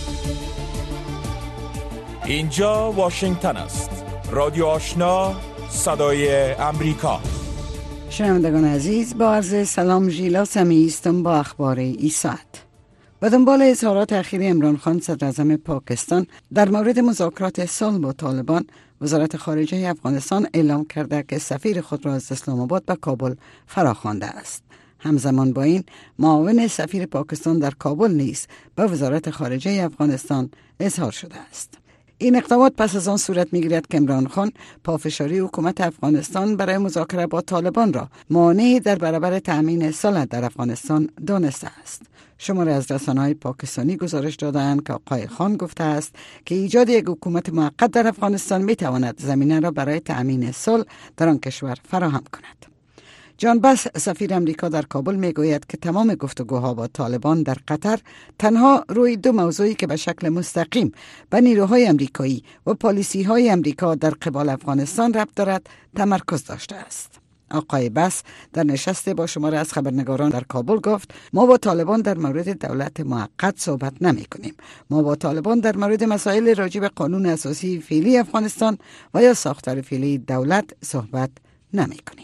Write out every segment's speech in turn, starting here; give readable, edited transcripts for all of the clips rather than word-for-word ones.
اینجا واشنگتن است. رادیو آشنا، صدای امریکا. شنوندگان عزیز، با عرض سلام، ژیلا سمیعی هستم با اخبار این ساعت. به دنبال اظهارات اخیر عمران خان صدراعظم پاکستان در مورد مذاکرات صلح با طالبان، وزارت خارجه افغانستان اعلام کرده که سفیر خود را از اسلام آباد به کابل فراخوانده است. همزمان با این، معاون سفیر پاکستان در کابل نیز به وزارت خارجه افغانستان اظهار شده است. این اقدامات پس از آن صورت می‌گیرد که عمران خان پافشاری حکومت افغانستان برای مذاکره با طالبان را مانعی در برابر تأمین صلح در افغانستان دانسته است. شماره از رسانه‌های پاکستانی گزارش دادند که آقای خان گفته است که ایجاد یک حکومت موقت در افغانستان می‌تواند زمینه را برای تأمین صلح در آن کشور فراهم کند. جان بس، سفیر امریکا در کابل میگوید که تمام گفتگوها با طالبان در قطر تنها روی دو موضوعی که به شکل مستقیم به نیروهای امریکایی و پالیسی‌های امریکا در قبال افغانستان ربط دارد تمرکز داشته است. آقای بس در نشست با شماره از خبرنگاران در کابل گفت: ما با طالبان در مورد دولت موقت صحبت نمی کنیم. ما با طالبان در مورد مسائل راجع به قانون اساسی فعلی افغانستان و یا ساختار فعلی دولت صحبت نمی کنیم.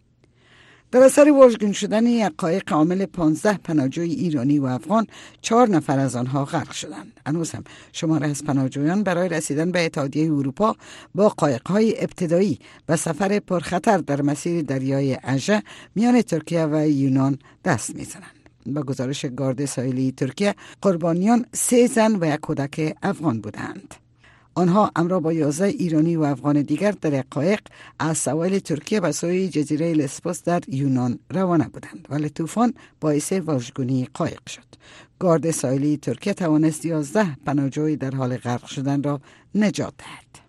در اثر واژگون شدن حقایق عامل 15 پناهجوی ایرانی و افغان، 4 نفر از آنها غرق شدند. هنوز هم شماره از پناهجویان برای رسیدن به اتحادیه اروپا با قایق‌های ابتدایی به سفر پرخطر در مسیر دریای اژه میان ترکیه و یونان دست می‌زنند. با گزارش گارد ساحلی ترکیه، قربانیان 3 زن و 1 کودک افغان بودند. آنها همراه با 11 ایرانی و افغان دیگر در قایق از سواحل ترکیه به سوی جزیره لسبوس در یونان روانه بودند، ولی طوفان باعث واژگونی قایق شد. گارد ساحلی ترکیه توانست 11 پناهجوی در حال غرق شدن را نجات دهد.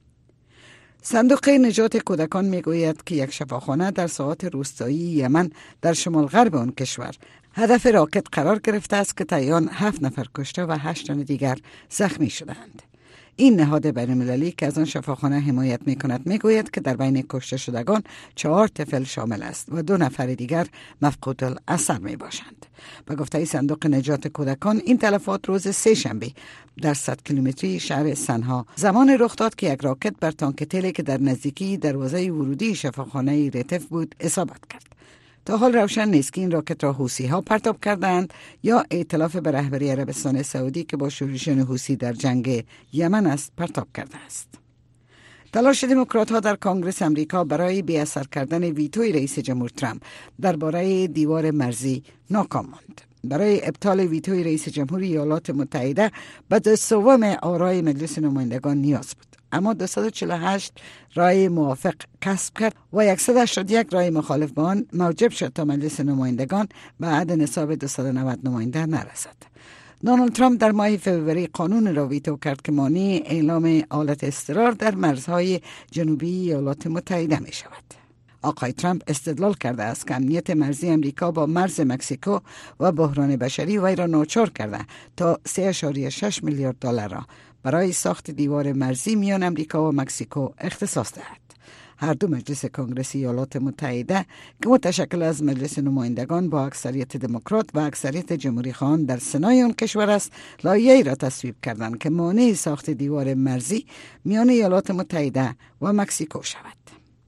صندوق نجات کودکان میگوید که یک شفاخانه در ساحات روستایی یمن در شمال غرب آن کشور هدف راکت قرار گرفته است که تا آن 7 نفر کشته و 8 تن دیگر زخمی شدند. این نهاد بین‌المللی که از آن شفاخانه حمایت می‌کند میگوید که در بین کشته شدگان 4 طفل شامل است و 2 نفر دیگر مفقود الاثر میباشند. به گفته صندوق نجات کودکان، این تلفات روز 3 شنبه در 100 کیلومتری شهر سنها زمان رخ داد که یک راکت بر تانک تیلی که در نزدیکی دروازه ورودی شفاخانه رتف بود اصابت کرد. تا حال روشن نیست که این راکت را حوثی‌ها پرتاب کردند یا ائتلاف به رهبری عربستان سعودی که با شورشیان حوثی در جنگ یمن است پرتاب کرده است. تلاش دموکرات‌ها در کنگره امریکا برای بی‌اثر کردن ویتوی رئیس جمهور ترامپ درباره دیوار مرزی ناکام ماند. برای ابطال ویتوی رئیس جمهور ایالات متحده به 2/3 آرای مجلس نمایندگان نیاز بود، اما 248 رای موافق کسب کرد و 181 رای مخالف به آن موجب شد تا مجلس نمایندگان به عدد نصاب 290 نماینده نرسد. دونالد ترامپ در ماه فوریه قانون را ویتو کرد که مانع اعلام حالت اضطرار در مرزهای جنوبی ایالات متحده می شود. آقای ترامپ استدلال کرده است که امنیت مرزی امریکا با مرز مکزیکو و بحران بشری وی را ناچار کرده تا 3.6 میلیارد دلار را برای ساخت دیوار مرزی میان امریکا و مکزیکو اختصاص دهد. هر دو مجلس کنگرسی ایالات متحده که متشکل از مجلس نمایندگان با اکثریت دموکرات و اکثریت جمهوری خواهان در سنای آن کشور است، لایحه‌ای را تصویب کردند که مانع ساخت دیوار مرزی میان ایالات متحده و مکزیکو شود.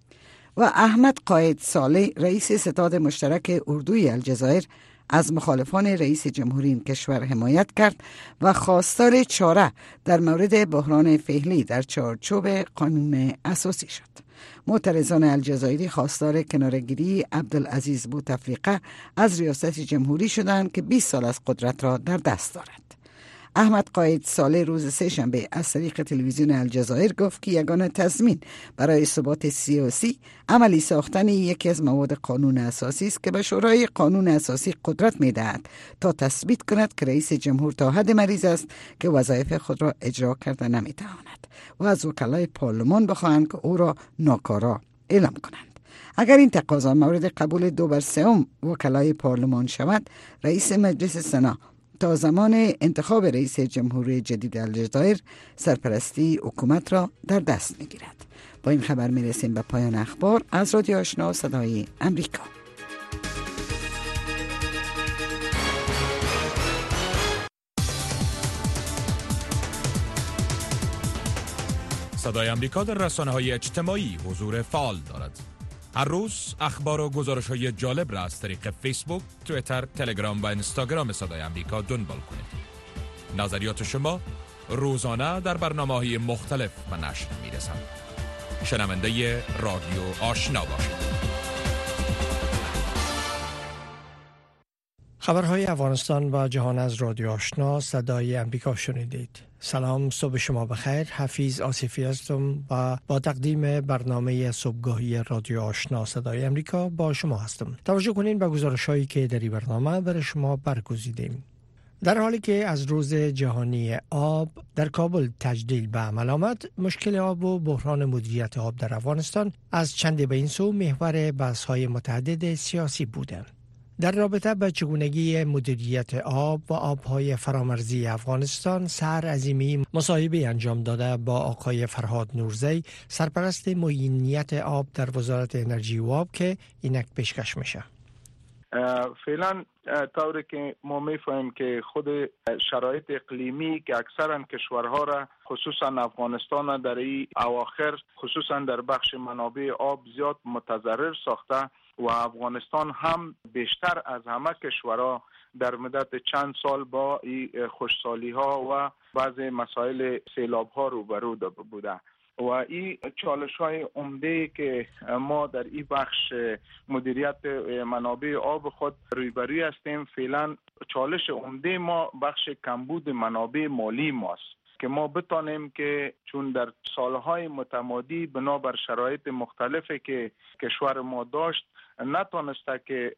و احمد قائد صالح، رئیس ستاد مشترک اردوی الجزایر، از مخالفان رئیس جمهوری این کشور حمایت کرد و خواستار چاره در مورد بحران فعلی در چارچوب قانون اساسی شد. معترضان الجزایری خواستار کناره‌گیری عبدالعزیز بوتفلیقه از ریاست جمهوری شدند که 20 سال از قدرت را در دست دارد. احمد قائد صالح روز 3 شنبه از طریق تلویزیون الجزایر گفت که یگانه تضمین برای ثبات سیاسی عملی ساختن یکی از مواد قانون اساسی است که به شورای قانون اساسی قدرت می‌دهد تا تثبیت کند که رئیس جمهور تا حد مریض است که وظایف خود را اجرا کرده نمی‌تواند و از وکلای پارلمان بخواهند که او را ناکارا اعلام کنند. اگر این تقاضا مورد قبول 2/3 وکلای پارلمان شود، رئیس مجلس سنا تا زمان انتخاب رئیس جمهوری جدید الجزایر سرپرستی حکومت را در دست می‌گیرد. با این خبر می‌رسیم به پایان اخبار از رادیو آشنا صدای امریکا. صدای امریکا در رسانه‌های اجتماعی حضور فعال دارد. هر روز اخبار و گزارش‌های جالب را از طریق فیسبوک، توییتر، تلگرام و اینستاگرام صدای امریکا دنبال کنید. نظریات شما روزانه در برنامه‌های مختلف به نشر می‌رسند. شنونده رادیو آشنا باشید. خبرهای افغانستان و جهان از رادیو آشنا صدای امریکا شنیدید. سلام، صبح شما بخیر. حفیظ آصفی هستم و با تقدیم برنامه صبحگاهی رادیو آشنا صدای امریکا با شما هستم. توجه کنین به گزارش‌هایی که در این برنامه برای شما برگزیدیم. در حالی که از روز جهانی آب در کابل تجلیل به عمل آمد، مشکل آب و بحران مدیریت آب در افغانستان از چند به این سو محور بحث‌های متعدد سیاسی بوده. در رابطه با چگونگی مدیریت آب و آبهای فرامرزی افغانستان، سحر عظیمی مصاحبه انجام داده با آقای فرهاد نورزی، سرپرست معینیت آب در وزارت انرژی و آب، که اینک پیشکش میشه. فعلا طوری که ما میفهمیم که خود شرایط اقلیمی که اکثرا کشورها را خصوصا افغانستان در این اواخر خصوصا در بخش منابع آب زیاد متضرر ساخته و افغانستان هم بیشتر از همه کشورها در مدت چند سال با این خشکسالی ها و بعض مسائل سیلاب ها روبرو بوده و این چالش های عمده که ما در این بخش مدیریت منابع آب خود روبروی هستیم. فعلا چالش عمده ما بخش کمبود منابع مالی ماست که ما بتانیم که چون در سالهای متمادی بنابر شرایط مختلفی که کشور ما داشت نتانسته که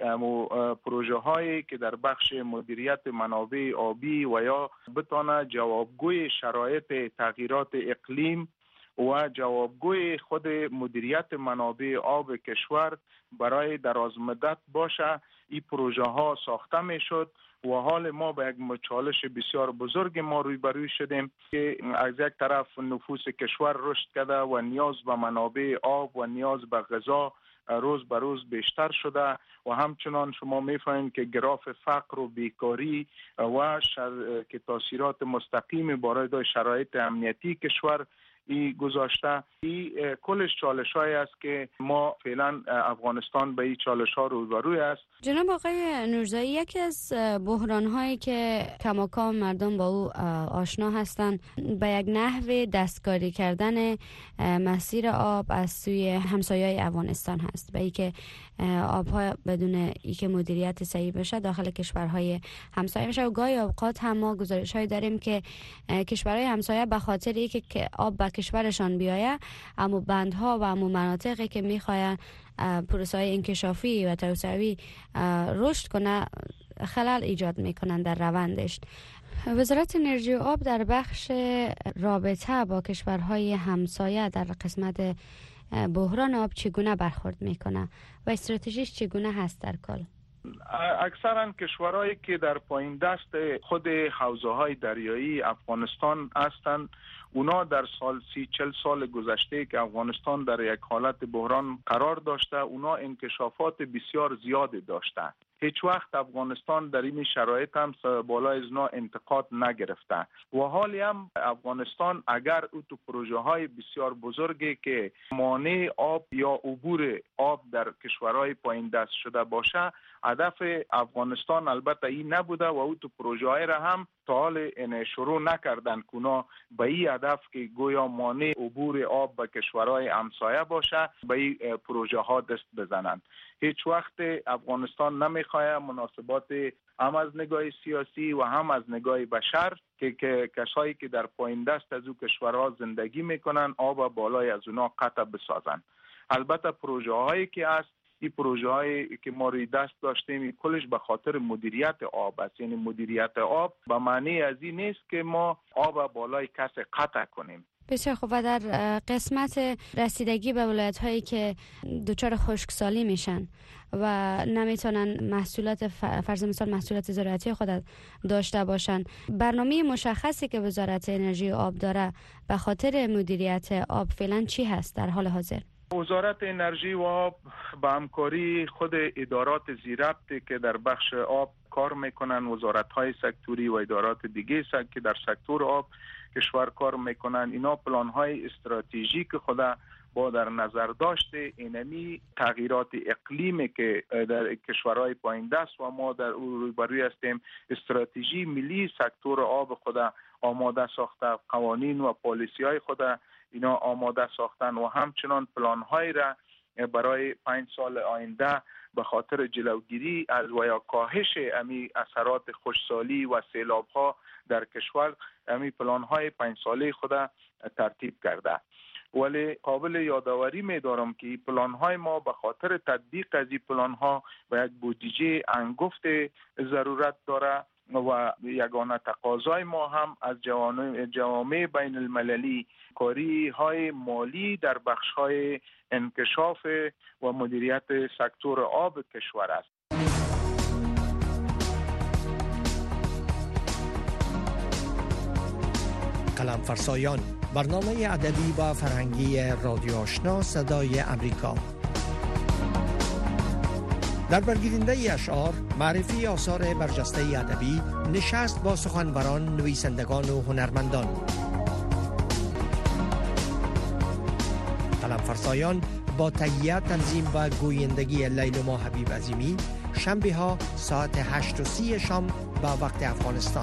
پروژه هایی که در بخش مدیریت منابع آبی و یا بتانه جوابگوی شرایط تغییرات اقلیم و جوابگوی خود مدیریت منابع آب کشور برای درازمدت باشه، این پروژه ها ساخته می شد و حال ما به یک چالش بسیار بزرگ ما روبروی شدیم که از یک طرف نفوس کشور رشد کرده و نیاز به منابع آب و نیاز به غذا روز به روز بیشتر شده و همچنان شما می‌فهمید که گراف فقر و بیکاری و که تاثیرات مستقیم برای شرایط امنیتی کشور ای گذاشته. این کلش چالش های است که ما فعلا افغانستان به این چالش ها روبروی است. جناب آقای نورزی، یکی از بحران هایی که کماکان مردم با او آشنا هستند به یک نحو دستکاری کردن مسیر آب از سوی همسایه‌های افغانستان هست، به اینکه آبها بدون اینکه مدیریت صحیح بشه داخل کشورهای همسایه میشه و گاهی اوقات هم ما گزارش‌هایی داریم که کشورهای همسایه به خاطر اینکه آب به کشورشان بیایه اما بندها و اما مناطقی که میخواین پروسه‌های انکشافی و توسعوی رشد کنه خلل ایجاد میکنن در روندش. وزارت انرژی و آب در بخش رابطه با کشورهای همسایه در قسمت بحران آب چگونه برخورد میکنه و استراتژیش چگونه هست در کل؟ اکثرا کشورهایی که در پایین دست خود حوزه‌های دریایی افغانستان هستند، اونا در سال 30-40 سال گذشته که افغانستان در یک حالت بحران قرار داشته، اونا انکشافات بسیار زیادی داشته. هیچ وقت افغانستان در این شرایط هم بالای از اونا انتقاد نگرفته و حالی هم افغانستان اگر او تو پروژه های بسیار بزرگی که مانع آب یا عبور آب در کشورهای پایین دست شده باشه، هدف افغانستان البته این نبوده و او تو پروژه های را هم تا حال شروع نکردن که اونا به این هدف که گویا مانع عبور آب به کشورهای همسایه باشه به این پروژه ها دست بزنند. هیچ وقت افغانستان نمیخواه مناسبات هم از نگاه سیاسی و هم از نگاه بشر که کسایی که در پایین دست از او کشورها زندگی میکنن آب بالای از اونا قطع بسازن. البته پروژه هایی که هست، این پروژه هایی که ما روی دست داشتیم این کلش به خاطر مدیریت آب است. یعنی مدیریت آب به معنی از این نیست که ما آب بالای کس قطع کنیم. بسیار خوب. و در قسمت رسیدگی به ولایت هایی که دچار خشکسالی میشن و نمیتونن محصولات فرض مثال محصولات زراعتی خود داشته باشن، برنامه مشخصی که وزارت انرژی و آب داره به خاطر مدیریت آب فعلا چی هست در حال حاضر؟ وزارت انرژی و آب با همکاری خود ادارات زیربطی که در بخش آب کار میکنن، وزارت‌های سکتوری و ادارات دیگه که در سکتور آب کشور کار میکنن، اینا پلان‌های استراتژیک خود با در نظر داشته اینمی تغییرات اقلیمی که در کشورهای پایین دست و ما در روبروی هستیم، استراتژی ملی سکتور آب خود آماده ساخته، قوانین و پالیسی‌های خود اینا آماده ساختن و همچنان پلان‌های را برای 5 سال آینده به خاطر جلوگیری از و یا کاهش امی اثرات خشکسالی و سیلاب‌ها در کشور امی پلان‌های 5 ساله خود ترتیب کرده. ولی قابل یادآوری می‌دارم که پلان‌های ما به خاطر تطبیق از این پلان‌ها و یک بودجه انگفت ضرورت داره و یگانه تقاضای ما هم از جوامع بین المللی کاری های مالی در بخش های انکشاف و مدیریت سکتور آب کشور است. قلم فرسایان، برنامه ادبی و فرهنگی رادیو آشنا صدای امریکا. در برگیرنده اشعار، معرفی آثار برجسته ادبی، نشست با سخنوران، نویسندگان و هنرمندان. قلم فرسایان با تهیه، تنظیم و گویندگی لیلما حبیب عظیمی، شنبه ها ساعت 8:30 شام به وقت افغانستان.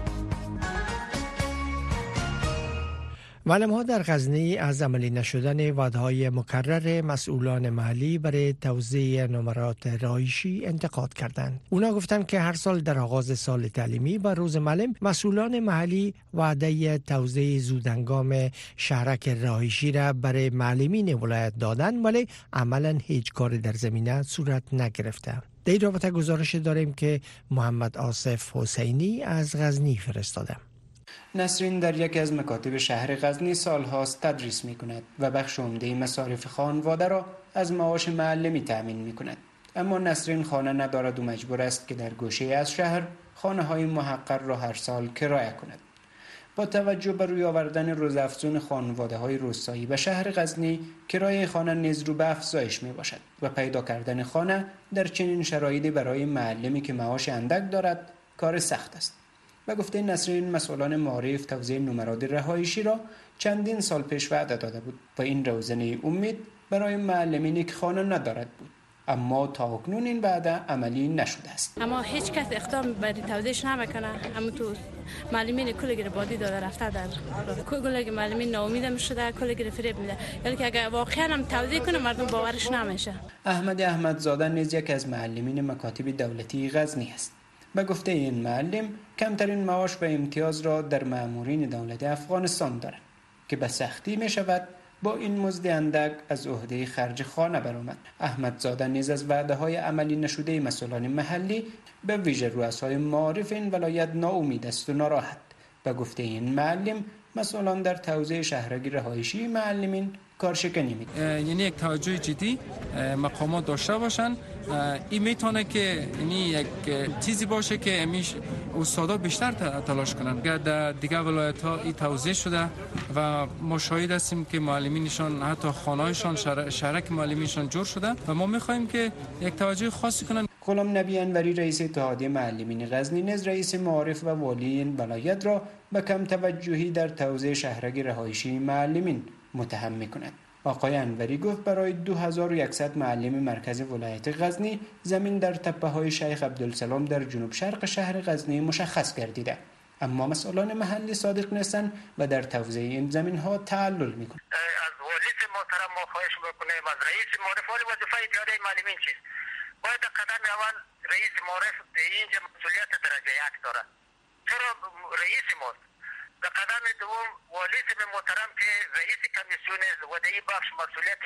معلم ها در غزنی از عملی نشدن وعده‌های مکرر مسئولان محلی برای توزیع نمرات رهایشی انتقاد کردند. اونا گفتند که هر سال در آغاز سال تعلیمی و روز معلم مسئولان محلی وعده توزیع زودهنگام شهرک رهایشی را برای معلمین ولایت دادن، ولی عملاً هیچ کاری در زمینه صورت نگرفته. در این رابطه گزارش داریم که محمد آصف حسینی از غزنی فرستاده. نسرین در یکی از مکاتب شهر غزنی سالهاست تدریس می کند و بخش عمده مصارف خانواده را از معاش معلمی تأمین می کند. اما نسرین خانه ندارد و مجبور است که در گوشه از شهر خانه های محقر را هر سال کرایه کند. با توجه به روی آوردن روزافزون خانواده های روستایی به شهر غزنی، کرایه خانه نیز رو به افزایش می باشد و پیدا کردن خانه در چنین شرایطی برای معلمی که معاش اندک دارد کار سخت است. و گفته نسرین، مسئولان معارف توزیع نمرات رهایشی را چندین سال پیش وعده داده بود و این روزنه امید برای معلمینی که خانه ندارد بود، اما تا اکنون این وعده عملی نشده است. اما هیچ کس اقدام برای توزیعش نمیکنه. اما تو معلمین کلگیر بادی داده رفته، در کلگیر معلمین ناامید میشده، کلگیر فریب میده، یعنی که اگر واقعا هم توزیع کنه مردم باورش نمیشه. احمدزاده نیز یک از معلمین مکاتب دولتی غزنی است. به گفته این معلم، کمترین معاش و امتیاز را در مامورین دولت افغانستان دارد که به سختی می شود با این مزد اندک از عهده خرج خانه برآمد. احمدزاده نیز از وعده‌های عملی نشده مسئولان محلی به ویژه رؤسای معارف این ولایت ناامید است و ناراحت. به گفته این معلم، مسئولان در توزیع شهرک رهایشی معلمین کارشکنی میکنند. یعنی یک توجه جدی مقامات داشته باشند. این میتونه که یعنی یک چیزی باشه که امیش استادا بیشتر تلاش کنند. در دیگه ولایت ها این توزیع شده و ما شاهد هستیم که معلمینشان حتی خانه‌هایشان شهرک معلمینشان جور شده و ما میخوایم که یک توجه خاصی کنند. غلام نبی انوری رئیس اتحادیه معلمین غزنی نیز رئیس معارف و والی این ولایت را به کم توجهی در توزیع شهرک رهایشی معلمین متهم می‌کند. آقای انوری گفت برای 2100 معلم مرکز ولایت غزنی زمین در تپه‌های شیخ عبدالسلام در جنوب شرق شهر غزنی مشخص گردیده، اما مسئولان محلی صادق نیستند و در توزیع این زمین‌ها تعلل می‌کنند. از والی محترم ما خواهش می‌کنیم از رئیس معارف وظیفه اتحادیه معلمین چیست؟ باید قدم اول رئیس معارف به اینجا مسئولیت درجه 1 داره، چرا رئیس ماست. در قدم دوم والی محترم که رئیس کمیسیون و در این بخش مسئولیت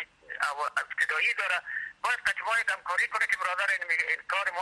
ابتدایی داره، باید قطعاً همکاری کنه که برادر این کار ما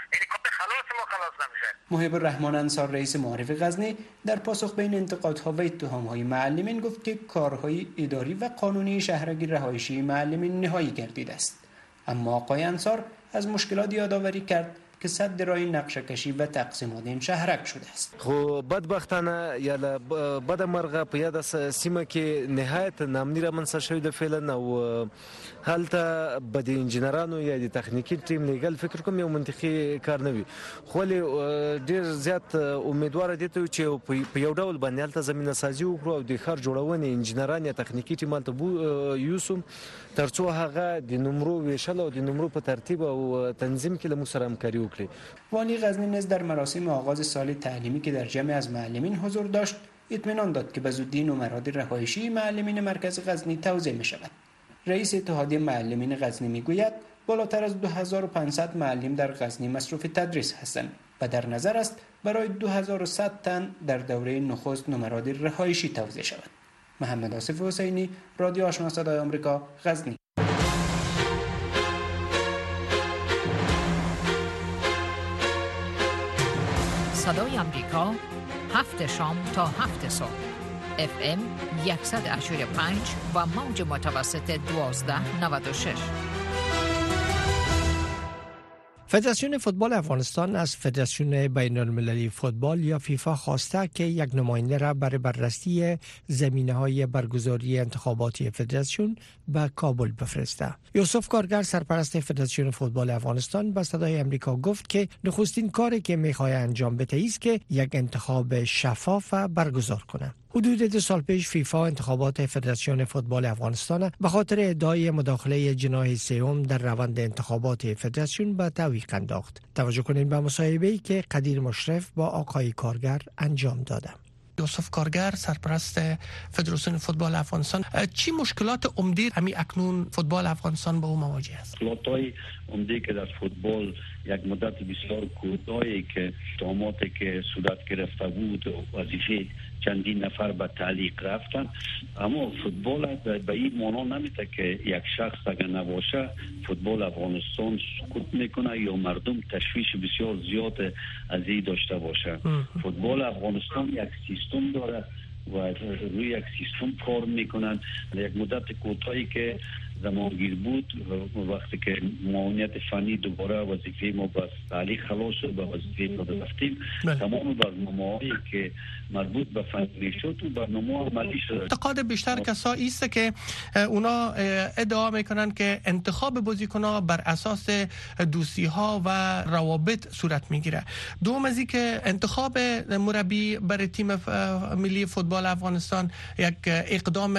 خلاص نمیشه. محب الرحمن انصار رئیس معارف غزنی در پاسخ به این انتقادها و اتهام‌های معلمین گفت که کارهای اداری و قانونی شهرک رهایشی معلمین نهایی گردیده است. اما آقای انصار از مشکلات یادآوری کرد که سد راه نقشه کشی و تقسیمات این شهرک شده است. خو بدبختانه یا بد مرغه په یاد سیمه کې نهایت نامنی را منځ شوی د فعلا او هلته بد انجنیرانو یا د تخنیکی ټیم لیګل فکر کوم یو منطقي کار نه وي، خو ډیر زیات امیدوار دي چې په یو ډول باندې هلته زمينه سازي وکړو او د خار جوړونې انجنیران یا تخنیکی ټیم ته یوسم ترڅو هغه د نمرو ویشل او د نمرو په ترتیب او تنظیم کې له موږ سره همکاري وکړي. والی غزنی نیز در مراسم آغاز سال تعلیمی که در جمع از معلمین حضور داشت اطمینان داد که به زودی نمرات رهایشی معلمین مرکز غزنی توزیع می شود. رئیس اتحادیه معلمین غزنی می گوید بالاتر از 2500 معلم در غزنی مصروف تدریس هستند و در نظر است برای 2100 تن در دوره نخست نمرات رهایشی توزیع شود. محمد آصف حسینی، رادیو آشنا صدای آمریکا، غزنی. صدای آمریکا 7 شام تا 7 صبح FM 100.5 و موج متوسط 1296. فدراسیون فوتبال افغانستان از فدراسیون بین المللی فوتبال یا فیفا خواسته که یک نماینده را برای بررسی زمینه‌های برگزاری انتخاباتی فدراسیون به کابل بفرسته. یوسف کارگر سرپرست فدراسیون فوتبال افغانستان به صدای آمریکا گفت که نخستین کاری که می‌خواهد انجام بده است که یک انتخاب شفاف برگزار کنه. حدود 2 سال پیش فیفا انتخابات فدراسیون فوتبال افغانستان به خاطر ادعای مداخله جناح سوم در روند انتخابات فدراسیون به تعویق انداخت. توجه کنید به مصاحبه‌ای که قدیر مشرف با آقای کارگر انجام داده. یوسف کارگر سرپرست فدراسیون فوتبال افغانستان، چی مشکلات عمده همی اکنون فوتبال افغانستان با او مواجه است؟ مشکلات عمده که در فوتبال یک مدت بسیار کوتاهی که اتهاماتی که صورت گرفته بود وظیفه چندین نفر به تعلیق رفتن، اما فوتبال به این معنا نمیده که یک شخص اگر نباشه فوتبال افغانستان سقوط میکنه یا مردم تشویش بسیار زیاد از این داشته باشه. فوتبال افغانستان یک سیستم داره و روی یک سیستم کار میکنن. یک مدت کوتاهی که زمانگیر بود وقتی که معاونیت فنی دوباره وظیفه ما به تعلیق خلاص شد به وظیفه ما رفتیم، تمام برنامه‌هایی که مربوط به فنی میشد و برنامه عملی شد. انتقاد بیشتر کسایی است که اونا ادعا میکنن که انتخاب بازیکن‌ها بر اساس دوستی‌ها و روابط صورت میگیره. دوم از این که انتخاب مربی برای تیم ملی فوتبال افغانستان یک اقدام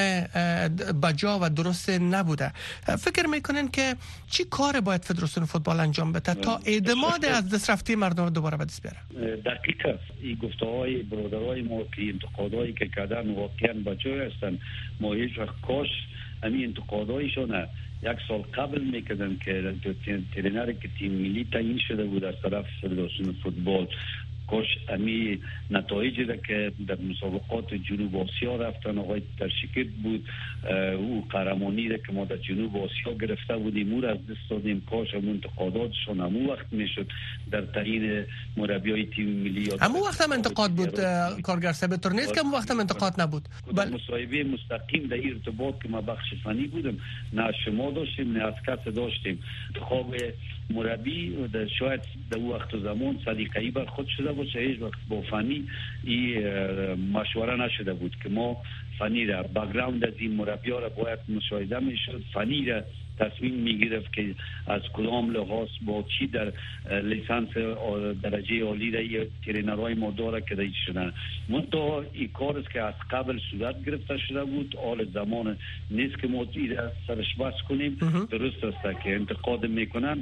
بجا و درست نبوده. فکر میکنین که چی کار باید فدراسیون فوتبال انجام بده تا اعتماد از دست رفته مردم دوباره به دست بیاره؟ دقیقاً این گفته‌های برادرای ما که انتقادایی که کردن واقعاً بجای هستن. ما هیچ وقت کاش همین انتقادایشون یک سال قبل میکردن که ترینر که تیم ملی تعیین شده بود از طرف فدراسیون فوتبال، کاش امی نتایجی را که در مسابقات جنوب آسیا رفتن آقای ترشکیت بود او قهرمانی را که ما در جنوب آسیا گرفته بودیم او را از دست دادیم. کاش همون انتقاداتشون همون وقت میشد در تعیین مربیای تیم ملی. همون وقت هم انتقاد بود کارگر صاحب، طور نیست که همون وقت هم انتقاد نبود. مصاحبه مستقیم در این ارتباط که ما بخش فنی بودم، نه شما داشتیم نه از کس داشتیم. انتخاب مربی شاید در وقت و زمان سلیقه‌ای بر خود شده باشه، هیچ وقت با فنی این مشوره نشده بود که ما فنی را بک‌گراند از این مربی‌ها را باید مشاهده میشد، فنی را تصمیم میگرفت که از کدام لحاظ با چی در لیسانس درجه عالی را یا ترینرهای ما داره که رئیس شدن. منتها این کار است که از قبل صورت گرفته شده بود، حال زمان نیست که ما این را سرش بس کنیم. درست است که انتقاد میکنن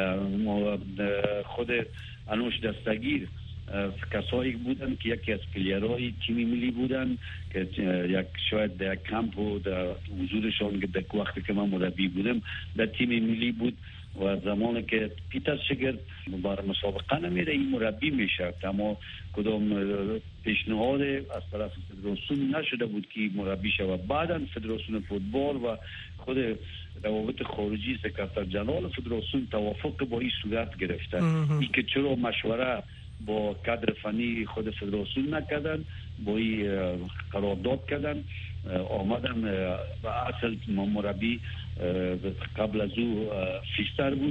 خود انوش دستگیر کسایی بودن که یکی از پلیرهای تیم ملی بودن که یک شاید در کمپ و در حضورشان که در وقتی که من مربی بودم در تیم ملی بود و زمانی که پیتر شگرد بر مسابقه نمیره این مربی میشه، اما کدام پیشنهاد از طرف فدراسیون نشده بود که مربی شود. بعداً فدراسیون فوتبال و خود روابط خارجی سکرتر جنرال فدراسیون توافق با این صورت گرفته این که چرا مشوره با کادر فنی خود فدراسیون نکردن، با این قرارداد کردن آمدن و اصل مربی قبل از او فیستر بود.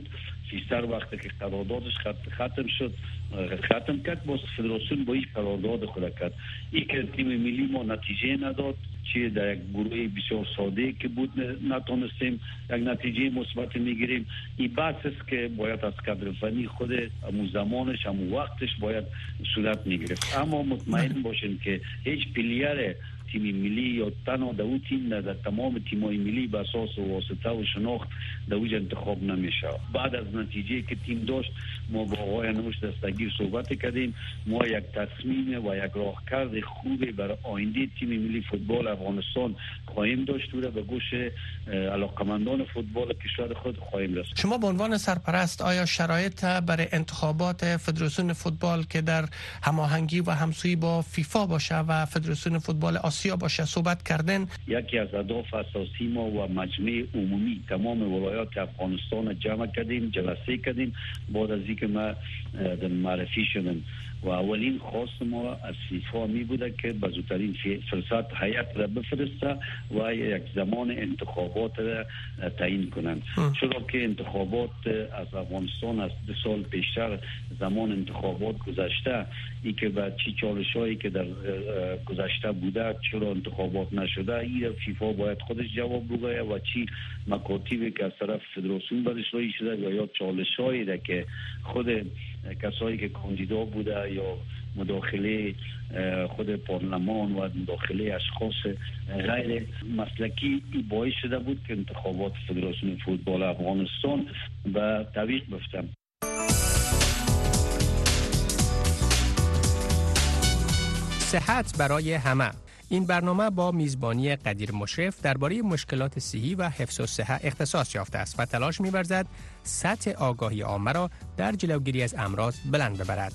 فیصد وقتی که قراردادش ختم شد ختم کرد، باز فدراسیون با این قرارداد خود کرد. این که تیم ملی ما نتیجه نداد، چه در یک گروه بسیار ساده که بود نتونستیم یک نتیجه مثبت میگیریم. این بحث است که باید از کادر فنی خود امو زمانش امو وقتش باید صورت میگرفت. اما مطمئن باشین که هیچ پلیر تیم ملی یا تنها در اون تیم نه، در تمام تیم‌های ملی به اساس واسطه و شناخت در اوج انتخاب نمیشه. بعد از نتیجه که تیم داشت ما با آقای نوش دستگیر صحبت کردیم، ما یک تصمیم و یک راهکرد خوبی برای آینده تیم ملی فوتبال افغانستان خواهیم داشت و به گوش علاقمندان فوتبال کشور خود خواهیم رسوند. شما به عنوان سرپرست آیا شرایط برای انتخابات فدراسیون فوتبال که در هماهنگی و همسویی با فیفا باشه و فدراسیون فوتبال آسیا باشه صحبت کردن؟ یکی از اهداف اساسی ما و مجمع عمومی تمام ولایات افغانستان جمع کردیم، جلسه کردیم بعد از اینکه ما معرفی شدیم و اولین خواست ما از فیفا می بوده که به زودترین فرصت هیئت را بفرسته و یک زمان انتخابات را تعیین کنند. چرا که انتخابات از افغانستان از 2 سال پیشتر زمان انتخابات گذشته، ای که با چی چالشایی که در گذشته بوده چرا انتخابات نشده، این فیفا باید خودش جواب بگه و چی مکاتیبی که از طرف فدراسیون برش رایی شده یا چالشایی ده که خود کسایی که کاندیدا بوده یا مداخله خود پارلمان و مداخله اشخاص غیر مسلکی باعث شده بود که انتخابات فدراسیون فوتبال افغانستان به تعویق بیفتند. صحت برای همه. این برنامه با میزبانی قدیر مشرف درباره مشکلات صحی و حفظ الصحه اختصاص یافته است و تلاش می‌ورزد سطح آگاهی عامه را در جلوگیری از امراض بلند ببرد.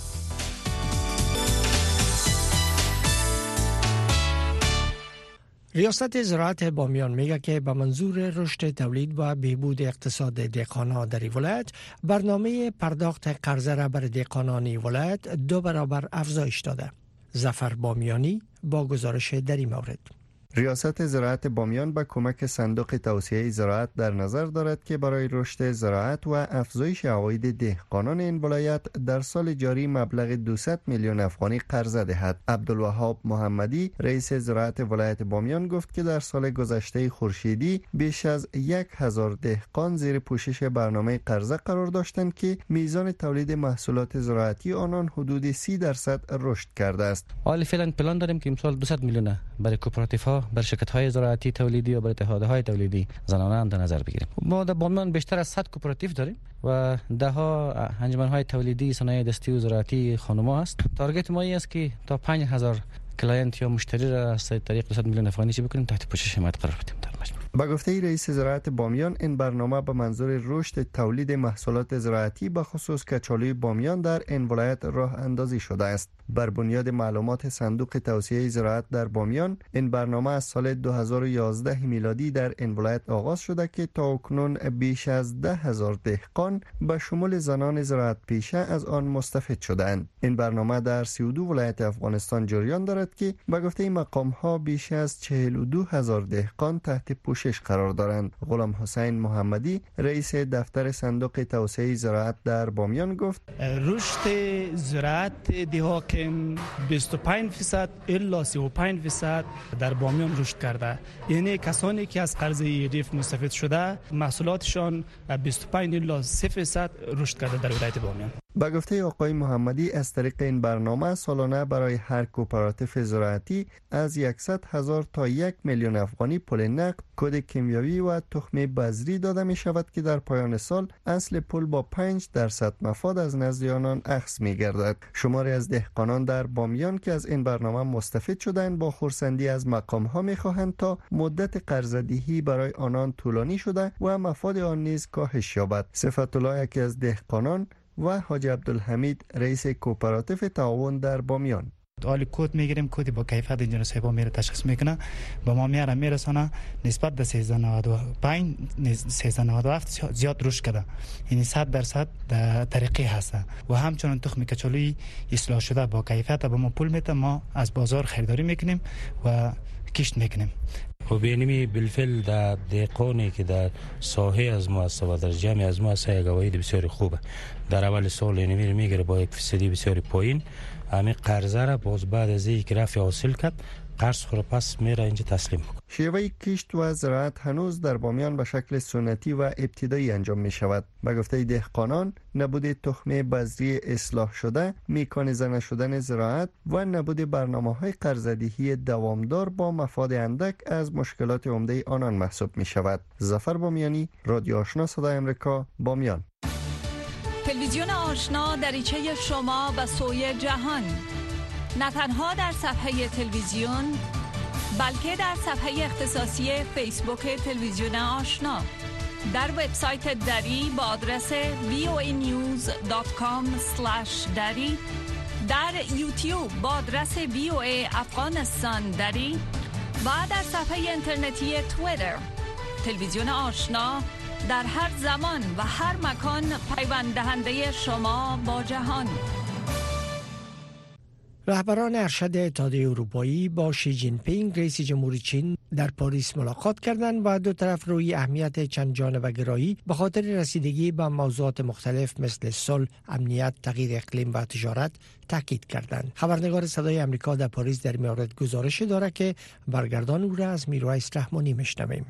ریاست زراعت بامیان میگه که به منظور رشد تولید و بهبود اقتصاد دهقانان در ولایت برنامه پرداخت قرضه را بر دهقانان ولایت 2 برابر افزایش داده. ظفر بامیانی با گزارش در این مورد. ریاست زراعت بامیان با کمک صندوق توسعه زراعت در نظر دارد که برای رشد زراعت و افزایش عواید دهقانان این ولایت در سال جاری مبلغ 200 میلیون افغانی قرضه دهد. عبدالوهاب محمدی رئیس زراعت ولایت بامیان گفت که در سال گذشته خورشیدی بیش از 1000 دهقان زیر پوشش برنامه قرضه قرار داشتند که میزان تولید محصولات زراعتی آنان حدود 30% رشد کرده است. حالا فعلا پلان داریم که امسال 200 میلیون برای کوپراتیوها، برای شرکت‌های زراعتی تولیدی و برای اتحادهای تولیدی زنانه هم در نظر بگیریم. ما در بامیان بیشتر از 100 کوپراتیو داریم و ده‌ها انجمن‌های تولیدی صنایع دستی و زراعتی خانم‌ها است. تارگت ما است که تا 5000 کلاینت یا مشتری را از طریق 200 میلیون افغانی چی بکنیم تحت پوشش حمایت قرار بدیم. با گفته رئیس زراعت بامیان این برنامه به منظور رشد تولید محصولات زراعتی به خصوص کچالوی بامیان در این ولایت راه اندازی شده است. بر بنیاد معلومات صندوق توسعه زراعت در بامیان این برنامه از سال 2011 میلادی در این ولایت آغاز شده که تا اکنون بیش از 10,000 دهقان به شمول زنان زراعت پیشه از آن مستفید شدند. این برنامه در 32 ولایت افغانستان جریان دارد که با گفته مقام ها بیش از 42,000 دهقان تحت پوشش قرار دارند. غلام حسین محمدی رئیس دفتر صندوق توسعه زراعت در بامیان گفت رشد زراعت دهاکن 25% الا 35% در بامیان رشد کرده. یعنی کسانی که از قرضه ریف مستفید شده محصولاتشان 25 الا 3% رشد کرده در ولایت بامیان. با گفته آقای محمدی از طریق این برنامه سالانه برای هر کوپراتیو زراعتی از 100,000 تا 1 میلیون افغانی پول نقد، کد کیمیاوی و تخم بذری داده می شود که در پایان سال اصل پول با 5% مفاد از نزد آنان اخذ می گردد. شماری از دهقانان در بامیان که از این برنامه مستفید شدند با خرسندی از مقام ها می خواهند تا مدت قرضه‌دهی برای آنان طولانی شده و مفاد آن نیز کاهش یابد. صفت الله یکی از دهقانان و حاج عبدالحمید رئیس کوپراتیو تعاون در بامیان. حالی کد میگیریم، کدی با کیفیت انجینر صاحب میره تشخیص میکنه، با ما میرسونه نسبت به 1395 1397 زیاد رشد کرده، یعنی 100% در طریقی هسته و همچنان تخم کچالوی اصلاح شده با کیفیت به ما پول میده، ما از بازار خریداری میکنیم و کشت میکنیم. و بینمی بالفعل در دهقانی که در ساحه از مؤسسه و در جمع از مؤسسه یک عواید بسیار خوبه. در اول سال اینمی میگیره با 1% بسیار پایین، همین قرضه را باز بعد از اینکه رفع حاصل کرد قرض خود پس میره اینجا تسلیم میکنه. شیوه کشت و زراعت هنوز در بامیان به شکل سنتی و ابتدایی انجام می شود. به گفته دهقانان، نبود تخم بذری اصلاح شده، مکانیزه نشدن زراعت و نبود برنامه‌های قرضه‌دهی دوامدار با مفاد اندک از مشکلات عمده آنان محسوب می شود. ظفر بامیانی، رادیو آشنا صدای آمریکا، بامیان. تلویزیون آشنا دریچه شما به سوی جهان، نه تنها در صفحه تلویزیون بلکه در صفحه اختصاصی فیسبوک تلویزیون آشنا، در وبسایت دری با آدرس voanews.com/dari، در یوتیوب با آدرس VOA افغانستان دری و در صفحه اینترنتی توییتر. تلویزیون آشنا در هر زمان و هر مکان پیوند دهنده شما با جهان. رهبران ارشد اتحادیه اروپایی با شی جین پینگ رئیس جمهوری چین در پاریس ملاقات کردند و دو طرف روی اهمیت چند جانبه گرایی به خاطر رسیدگی به موضوعات مختلف مثل صلح، امنیت، تغییر اقلیم و تجارت تاکید کردند. خبرنگار صدای آمریکا در پاریس در این مورد گزارش دارد که برگردان او را از میرویس رحمانی میشنویم.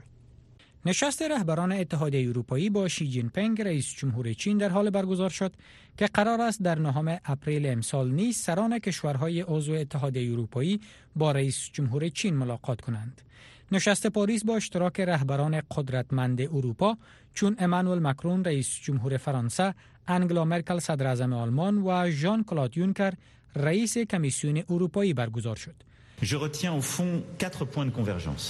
نشست رهبران اتحادیه اروپایی با شی جین پینگ رئیس جمهور چین در حال برگزار شد که قرار است در 9 اپریل امسال نیز سران کشورهای عضو اتحادیه اروپایی با رئیس جمهور چین ملاقات کنند. نشست پاریس با اشتراک رهبران قدرتمند اروپا چون امانوئل ماکرون رئیس جمهور فرانسه، انگلا مرکل صدر اعظم آلمان و ژان کلود یونکر رئیس کمیسیون اروپایی برگزار شد. Je retiens au fond 4 points de convergence.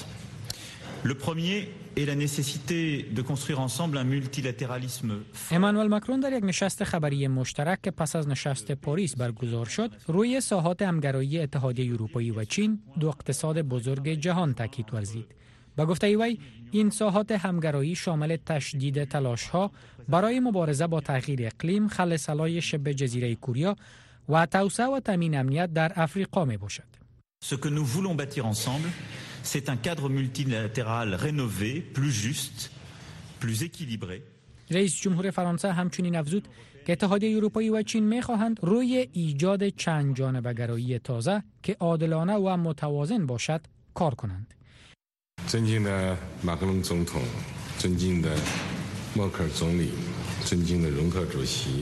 Le premier est la nécessité de construire ensemble un multilatéralisme. امانوئل ماکرون در یک نشست خبری مشترک که پس از نشست پاریس برگزار شد، روی ساحات همگرایی اتحادیه اروپایی و چین، دو اقتصاد بزرگ جهان تاکید ورزید. با گفته وی، این ساحات همگرایی شامل تشدید تلاش‌ها برای مبارزه با تغییر اقلیم، خلع صلای شبه جزیره کوریا و توسعه و تامین امنیت در افریقا میباشد. Ce que nous voulons bâtir ensemble, c'est un cadre multilatéral rénové, plus juste, plus équilibré. رئیس جمهور فرانسه همچنین افزود که اتحادیه اروپایی و چین می‌خواهند روی ایجاد چند جانبه‌گرایی تازه که عادلانه و متوازن باشد کار کنند. 尊敬的马克龙总统，尊敬的默克尔总理，尊敬的容克主席。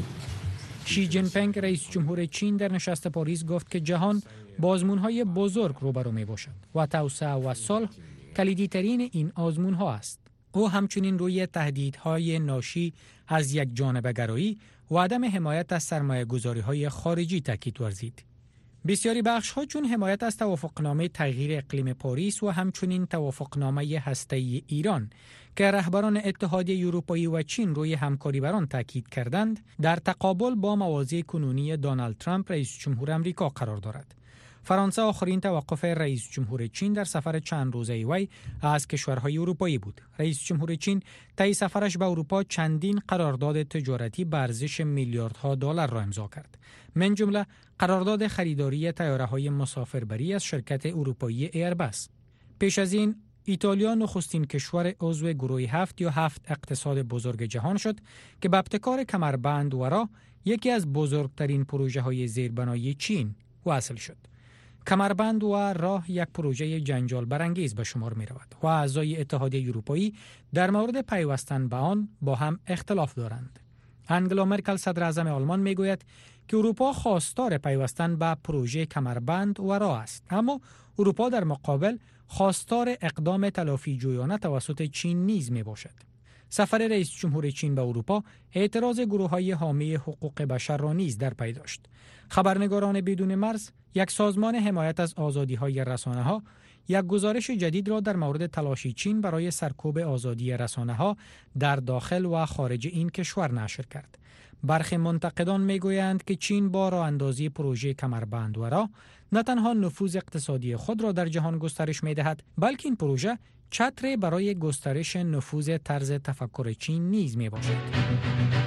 شی جین پینگ رئیس جمهور چین در نشست پاریس گفت که جهان با آزمون‌های بزرگ روبرو می‌باشد و توسعه و صلح کلیدی‌ترین این آزمون‌ها است. او همچنین روی تهدیدهای ناشی از یک جانبه‌گرایی و عدم حمایت از سرمایه‌گذاری‌های خارجی تاکید ورزید. بسیاری بخش‌ها چون حمایت از توافقنامه تغییر اقلیم پاریس و همچنین توافقنامه هسته‌ای ایران که رهبران اتحادیه اروپایی و چین روی همکاری بر آن تاکید کردند، در تقابل با مواضع کنونی دونالد ترامپ رئیس جمهور آمریکا قرار دارد. فرانسه آخرین توقف رئیس جمهور چین در سفر چند روزه وی از کشورهای اروپایی بود. رئیس جمهور چین طی سفرش به اروپا چندین قرارداد تجارتی به ارزش میلیاردها دلار را امضا کرد. من جمله قرارداد خریداری طیاره‌های مسافربری از شرکت اروپایی ایربس. پیش از این ایتالیا نخستین کشور عضو گروه 7 یا 7 اقتصاد بزرگ جهان شد که به ابتکار کمربند و راه، یکی از بزرگترین پروژه‌های زیربنایی چین، وصل شد. کمربند و راه یک پروژه جنجال برانگیز به شمار می رود و اعضای اتحادیه اروپایی در مورد پیوستن به آن با هم اختلاف دارند. انگلا مرکل صدر اعظم آلمان می گوید که اروپا خواستار پیوستن به پروژه کمربند و راه است، اما اروپا در مقابل خواستار اقدام تلافی جویانه توسط چین نیز می باشد. سفر رئیس جمهور چین به اروپا اعتراض گروه‌های حامی حقوق بشر را نیز در پی داشت. خبرنگاران بدون مرز، یک سازمان حمایت از آزادی‌های رسانه‌ها، یک گزارش جدید را در مورد تلاشی چین برای سرکوب آزادی رسانه‌ها در داخل و خارج این کشور نشر کرد. برخی منتقدان می‌گویند که چین با راه اندازی پروژه کمربند و راه نه تنها نفوذ اقتصادی خود را در جهان گسترش می‌دهد، بلکه این پروژه چتری برای گسترش نفوذ طرز تفکر چین نیز میباشد.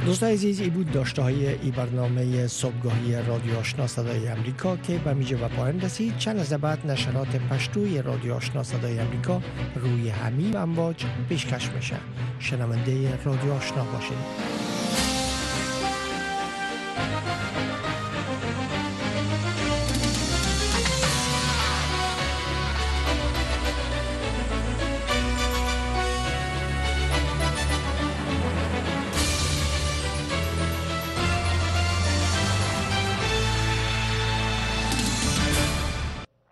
دوستان عزیز، ای بود داشته های ای برنامه صبحگاهی رادیو آشنا صدای امریکا که به میجه و پایان رسید. چند لحظه بعد نشرات پشتوی رادیو آشنا صدای امریکا روی همین امواج پیشکش میشه. شنونده رادیو آشنا باشید.